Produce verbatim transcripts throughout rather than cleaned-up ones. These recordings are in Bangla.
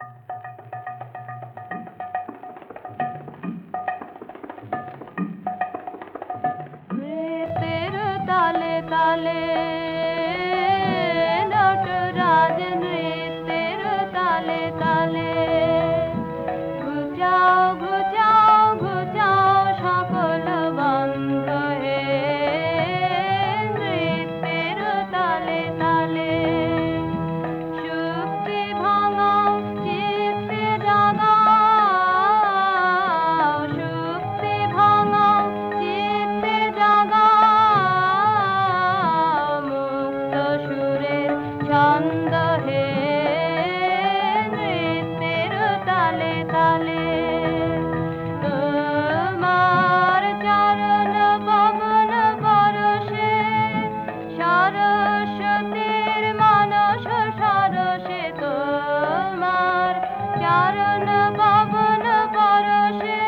नृत्यर ताले ताले नटराज नृत्यर ताले ताले घुचाओ घुचाओ घुचाओ सकल बंध हे नृत्यर ताले ताले शुक्ति भाঙাও চিত্তে জাগাও शुक्ति भाঙাও চিত্তে জাগাও মুক্ত সুরের ছন্দ হে নৃত্যের তালে তালে তোমার চরণ পবন পরশে সরস্বতীর মানস সরসে তোমার চরণ পবন পরশে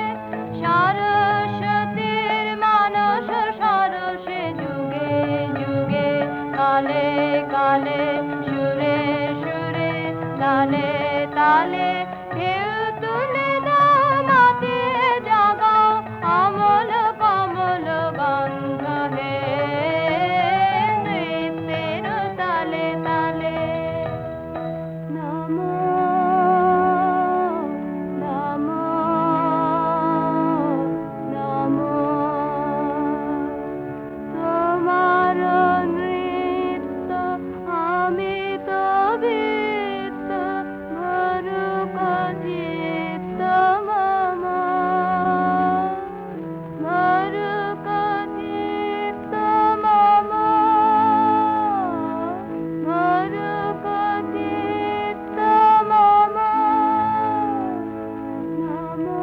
সরস্বতীর মানস সরসে যুগে যুগে কালে কালে সুরে সুরে তালে তালে ঢেউ তুলে দাও মাতিয়ে জাগাও অমল কমল গন্ধ হে নৃত্যের তালে তালে নমো নমো নমো তোমার নৃত্য আমি তো বৃত্ত ভরুক চিত্ত মম ভরুক চিত্ত মম ভরুক চিত্ত মম নমো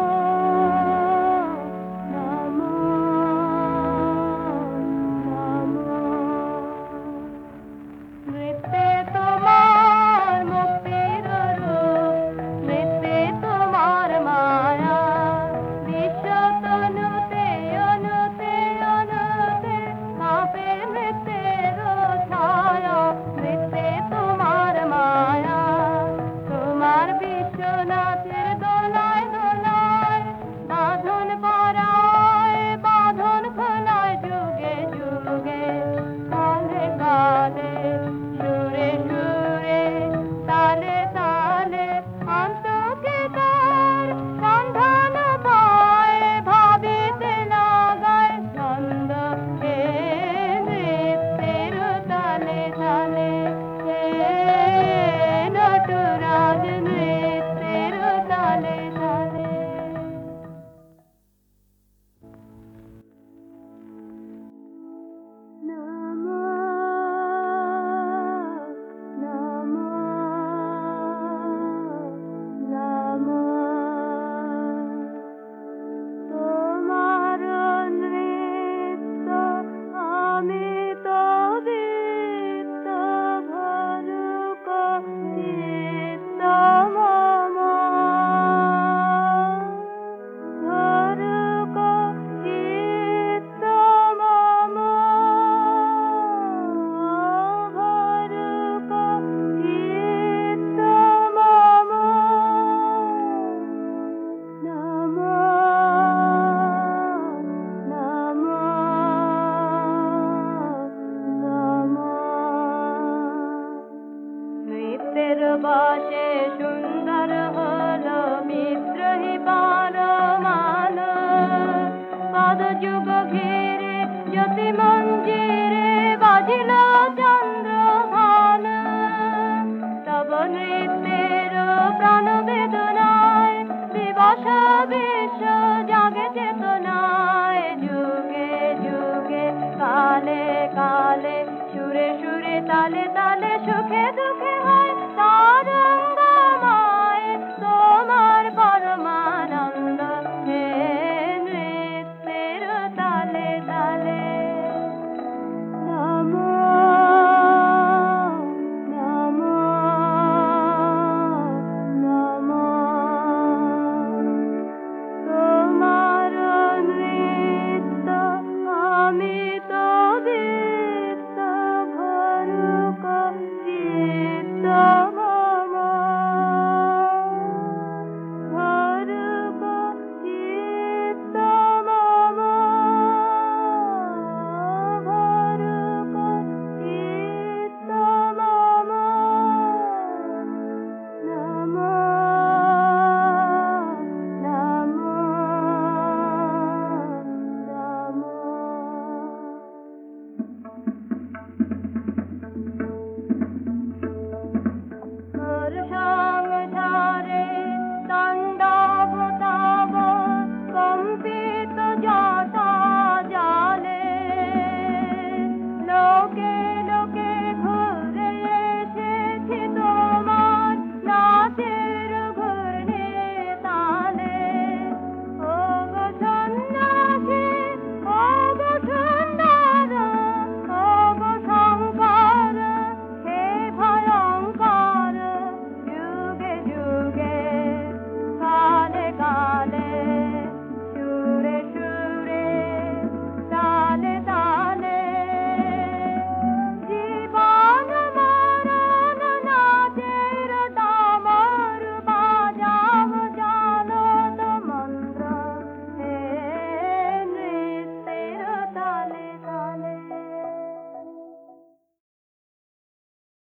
নমো নমো নৃত্যে তোমার মুক্তির রূপ নৃত্যে তোমার মায়া বিশ্ব তনুতে অনুতে অনুতে কাঁপে নৃত্যের ছায়া নৃত্যে তোমার মায়া তোমার বিশ্বনাথের দোলায় দোলায় বাঁধন পরায় বাঁধন খোলায় যুগে যুগে কালে কালে সুরে সুরে তালে তালে অন্তকে তার সন্ধান পায় ভাবিতে লাগায় ছন্দ হে নৃত্যের তালে তালে হে নটরাজ নৃত্যের তালে তালে নমো নমো নমো তোমার নৃত্য আমি তো বৃত্ত ভরুক চিত্ত মম ভরুক চিত্ত মম ভরুক চিত্ত মম নমো নমো নমো নৃত্যের বশে সুন্দর হলো বিদ্রোহী পরমান পদ যুগ ঘিরে জ্যোতি মঞ্জিরে বাজিল